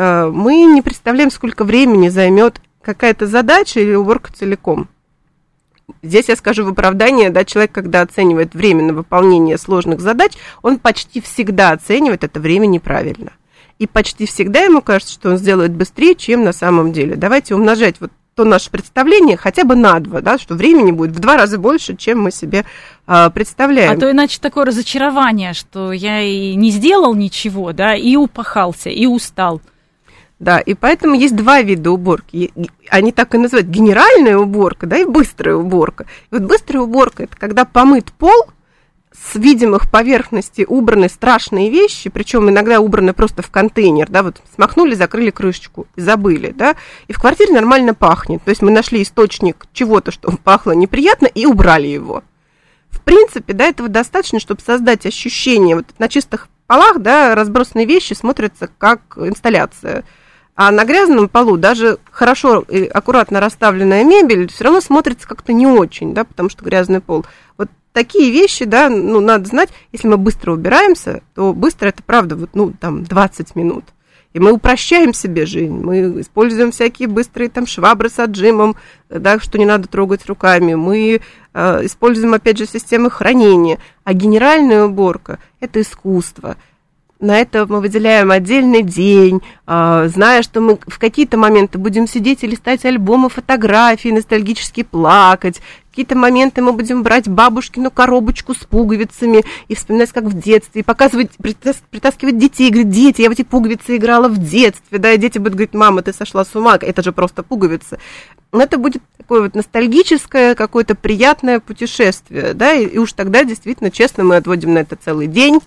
мы не представляем, сколько времени займет какая-то задача или уборка целиком. Здесь я скажу в оправдание, да, человек, когда оценивает время на выполнение сложных задач, он почти всегда оценивает это время неправильно. И почти всегда ему кажется, что он сделает быстрее, чем на самом деле. Давайте умножать вот то наше представление хотя бы на два, да, что времени будет в два раза больше, чем мы себе а, представляем. А то иначе такое разочарование, что я и не сделал ничего, да, и упахался, и устал. Да, и поэтому есть два вида уборки. Они так и называют: генеральная уборка, да, и быстрая уборка. И вот быстрая уборка – это когда помыт пол, с видимых поверхностей убраны страшные вещи, причем иногда убраны просто в контейнер, да, вот смахнули, закрыли крышечку и забыли, да, и в квартире нормально пахнет. То есть мы нашли источник чего-то, что пахло неприятно, и убрали его. В принципе, да, этого достаточно, чтобы создать ощущение, вот на чистых полах, да, разбросанные вещи смотрятся как инсталляция. А на грязном полу даже хорошо и аккуратно расставленная мебель все равно смотрится как-то не очень, да, потому что грязный пол. Вот такие вещи, да, ну, надо знать, если мы быстро убираемся, то быстро это, правда, вот, ну, там, двадцать минут. И мы упрощаем себе жизнь, мы используем всякие быстрые там швабры с отжимом, да, что не надо трогать руками, мы э, используем, опять же, системы хранения. А генеральная уборка – это искусство. На это мы выделяем отдельный день, зная, что мы в какие-то моменты будем сидеть и листать альбомы фотографий, ностальгически плакать. В какие-то моменты мы будем брать бабушкину коробочку с пуговицами и вспоминать, как в детстве, и показывать, притаскивать детей, говорить: дети, я в эти пуговицы играла в детстве, да, и дети будут говорить: мама, ты сошла с ума, это же просто пуговицы. Но это будет такое вот ностальгическое, какое-то приятное путешествие, да, и, и уж тогда действительно, честно, мы отводим на это целый день.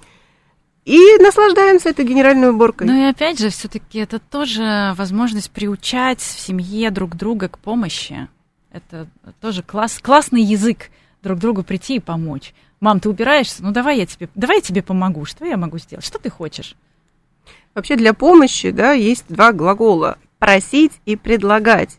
И наслаждаемся этой генеральной уборкой. Ну и опять же, все-таки это тоже возможность приучать в семье друг друга к помощи. Это тоже класс, классный язык друг другу прийти и помочь. Мам, ты убираешься? Ну давай я тебе, давай я тебе помогу. Что я могу сделать? Что ты хочешь? Вообще для помощи, да, есть два глагола: просить и предлагать.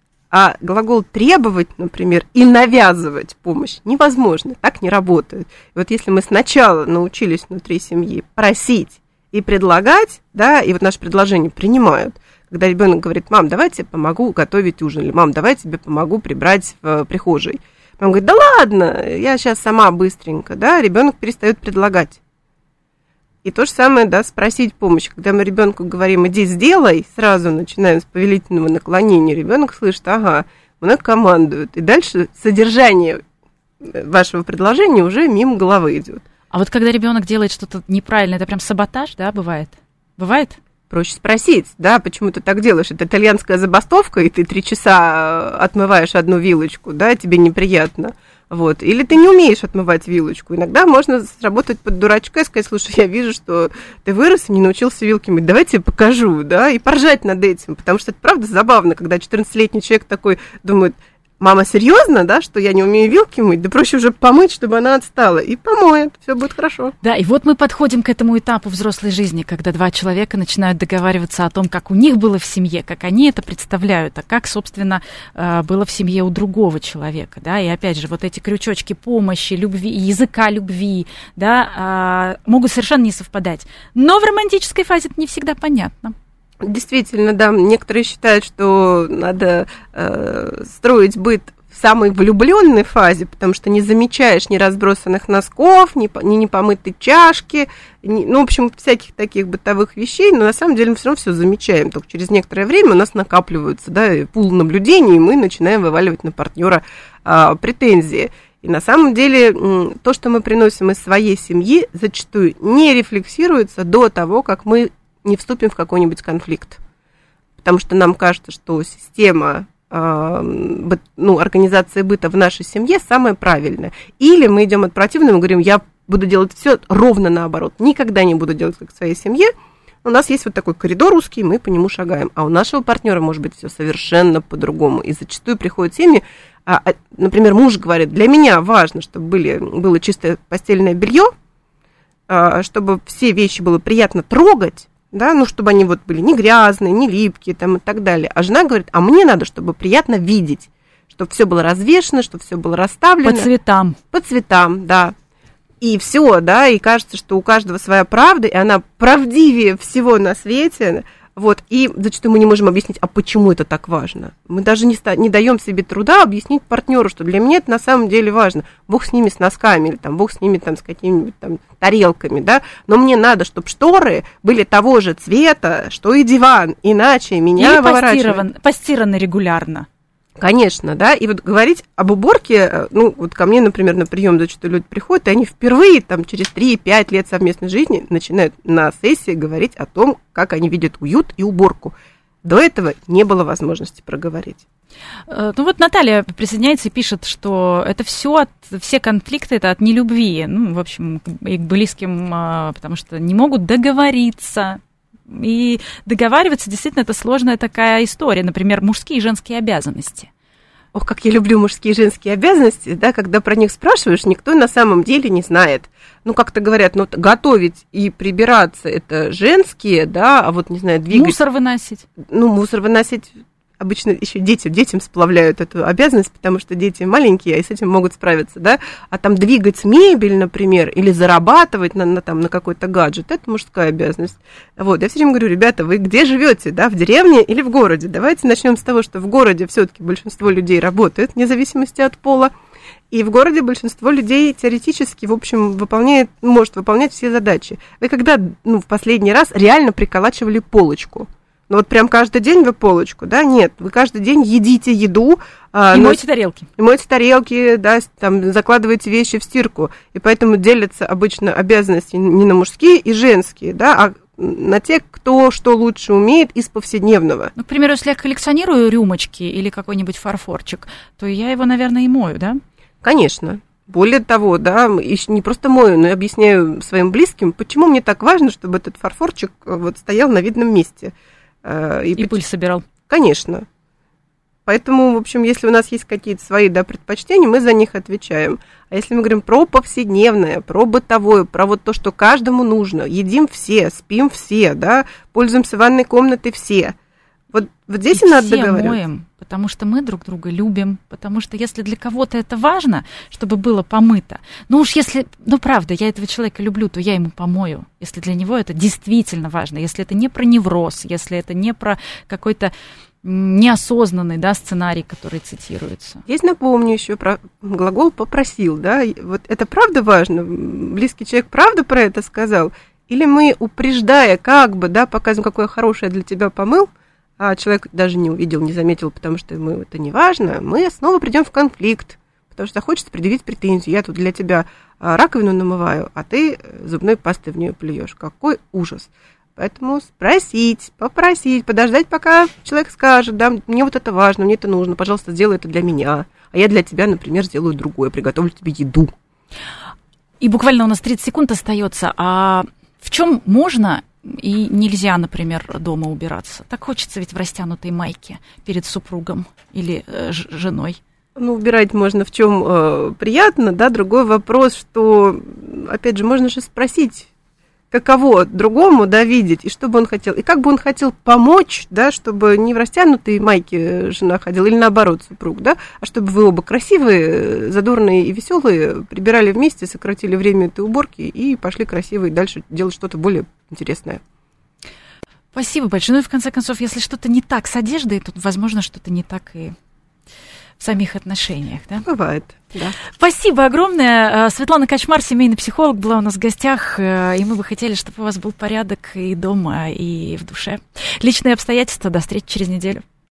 А глагол требовать, например, и навязывать помощь невозможно, так не работает. И вот если мы сначала научились внутри семьи просить и предлагать, да, и вот наше предложение принимают, когда ребенок говорит: мам, давай я тебе помогу готовить ужин, или мам, давай я тебе помогу прибрать в прихожей. Мама говорит: да ладно, я сейчас сама быстренько, да, ребенок перестает предлагать. И то же самое, да, спросить помощь. Когда мы ребенку говорим: иди сделай, сразу начинаем с повелительного наклонения, ребенок слышит: ага, мной командуют. И дальше содержание вашего предложения уже мимо головы идет. А вот когда ребенок делает что-то неправильно, это прям саботаж, да, бывает? Бывает? Проще спросить, да, почему ты так делаешь. Это итальянская забастовка, и ты три часа отмываешь одну вилочку, да, тебе неприятно. Вот. Или ты не умеешь отмывать вилочку. Иногда можно сработать под дурачка и сказать: слушай, я вижу, что ты вырос и не научился вилки мыть, давай я тебе покажу, да, и поржать над этим, потому что это правда забавно, когда четырнадцатилетний человек такой думает: мама, серьезно, да, что я не умею вилки мыть? Да проще уже помыть, чтобы она отстала. И помоет, все будет хорошо. Да, и вот мы подходим к этому этапу взрослой жизни, когда два человека начинают договариваться о том, как у них было в семье, как они это представляют, а как, собственно, было в семье у другого человека, да, и опять же, вот эти крючочки помощи, любви, языка любви, да, могут совершенно не совпадать. Но в романтической фазе это не всегда понятно. Действительно, да, некоторые считают, что надо э, строить быт в самой влюбленной фазе, потому что не замечаешь ни разбросанных носков, ни, ни непомытой чашки, ни, ну, в общем, всяких таких бытовых вещей, но на самом деле мы все равно все замечаем, только через некоторое время у нас накапливаются, да, пул наблюдений, и мы начинаем вываливать на партнера э, претензии. И на самом деле то, что мы приносим из своей семьи, зачастую не рефлексируется до того, как мы не вступим в какой-нибудь конфликт. Потому что нам кажется, что система э, бы, ну, организации быта в нашей семье самая правильная. Или мы идем от противного и говорим: я буду делать все ровно наоборот, никогда не буду делать как в своей семье. У нас есть вот такой коридор узкий, мы по нему шагаем. А у нашего партнера может быть все совершенно по-другому. И зачастую приходят семьи, а, например, муж говорит: для меня важно, чтобы были, было чистое постельное белье, а, чтобы все вещи было приятно трогать, да, ну, чтобы они вот были не грязные, не липкие там и так далее. А жена говорит, а мне надо, чтобы приятно видеть, чтобы все было развешено, чтобы все было расставлено. По цветам. По цветам, да. И все, да, и кажется, что у каждого своя правда, и она правдивее всего на свете. Вот, и зачастую мы не можем объяснить, а почему это так важно. Мы даже не, ста- не даем себе труда объяснить партнеру, что для меня это на самом деле важно. Бог с ними, с носками, или там, Бог с ними там, с какими-нибудь там тарелками, да. Но мне надо, чтобы шторы были того же цвета, что и диван, иначе меня выворачивает. Постираны регулярно. Конечно, да, и вот говорить об уборке, ну, вот ко мне, например, на прием зачастую люди приходят, и они впервые, там, через три-пять лет совместной жизни начинают на сессии говорить о том, как они видят уют и уборку. До этого не было возможности проговорить. Ну вот Наталья присоединяется и пишет, что это все, от, все конфликты это от нелюбви, ну, в общем, и к близким, потому что не могут договориться. И договариваться, действительно, это сложная такая история. Например, мужские и женские обязанности. Ох, как я люблю мужские и женские обязанности, да, когда про них спрашиваешь, никто на самом деле не знает. Ну, как-то говорят, ну, готовить и прибираться – это женские, да, а вот, не знаю, двигать… Мусор выносить. Ну, мусор выносить… Обычно еще дети, детям сплавляют эту обязанность, потому что дети маленькие, и с этим могут справиться, да, а там двигать мебель, например, или зарабатывать на, на, там, на какой-то гаджет, это мужская обязанность. Вот, я все время говорю, ребята, вы где живете, да, в деревне или в городе? Давайте начнем с того, что в городе все-таки большинство людей работает, вне зависимости от пола, и в городе большинство людей теоретически, в общем, выполняет, может выполнять все задачи. Вы когда, ну, в последний раз реально приколачивали полочку? Ну вот прям каждый день вы полочку, да? Нет, вы каждый день едите еду. И но... моете тарелки. И моете тарелки, да, там, закладываете вещи в стирку. И поэтому делятся обычно обязанности не на мужские и женские, да, а на те, кто что лучше умеет из повседневного. Ну, к примеру, если я коллекционирую рюмочки или какой-нибудь фарфорчик, то я его, наверное, и мою, да? Конечно. Более того, да, не просто мою, но и объясняю своим близким, почему мне так важно, чтобы этот фарфорчик вот стоял на видном месте. И, и пыль собирал. Конечно. Поэтому, в общем, если у нас есть какие-то свои, да, предпочтения, мы за них отвечаем. А если мы говорим про повседневное, про бытовое, про вот то, что каждому нужно, едим все, спим все, да, пользуемся ванной комнатой все. Вот, вот здесь и, и надо договариваться. Моем, потому что мы друг друга любим, потому что если для кого-то это важно, чтобы было помыто, ну уж если, ну правда, я этого человека люблю, то я ему помою, если для него это действительно важно, если это не про невроз, если это не про какой-то неосознанный, да, сценарий, который цитируется. Здесь напомню еще про глагол «попросил», да, вот это правда важно, близкий человек правда про это сказал, или мы, упреждая, как бы, да, показываем, какое хорошее для тебя помыл, а человек даже не увидел, не заметил, потому что ему это не важно, мы снова придем в конфликт, потому что хочется предъявить претензию. Я тут для тебя раковину намываю, а ты зубной пастой в нее плюешь. Какой ужас. Поэтому спросить, попросить, подождать, пока человек скажет, да, мне вот это важно, мне это нужно, пожалуйста, сделай это для меня. А я для тебя, например, сделаю другое, приготовлю тебе еду. И буквально у нас тридцать секунд остается. А в чем можно и нельзя, например, дома убираться? Так хочется ведь в растянутой майке перед супругом или э, женой. Ну, убирать можно в чем э, приятно, да, другой вопрос, что, опять же, можно же спросить, каково другому, да, видеть, и что бы он хотел, и как бы он хотел помочь, да, чтобы не в растянутой майке жена ходила, или наоборот, супруг, да, а чтобы вы оба красивые, задорные и веселые, прибирали вместе, сократили время этой уборки и пошли красивые дальше делать что-то более интересное. Спасибо большое. Ну и в конце концов, если что-то не так с одеждой, то, возможно, что-то не так и в самих отношениях, да? Бывает, да. Спасибо огромное. Светлана Качмар, семейный психолог, была у нас в гостях, и мы бы хотели, чтобы у вас был порядок и дома, и в душе. Личные обстоятельства. До встречи через неделю.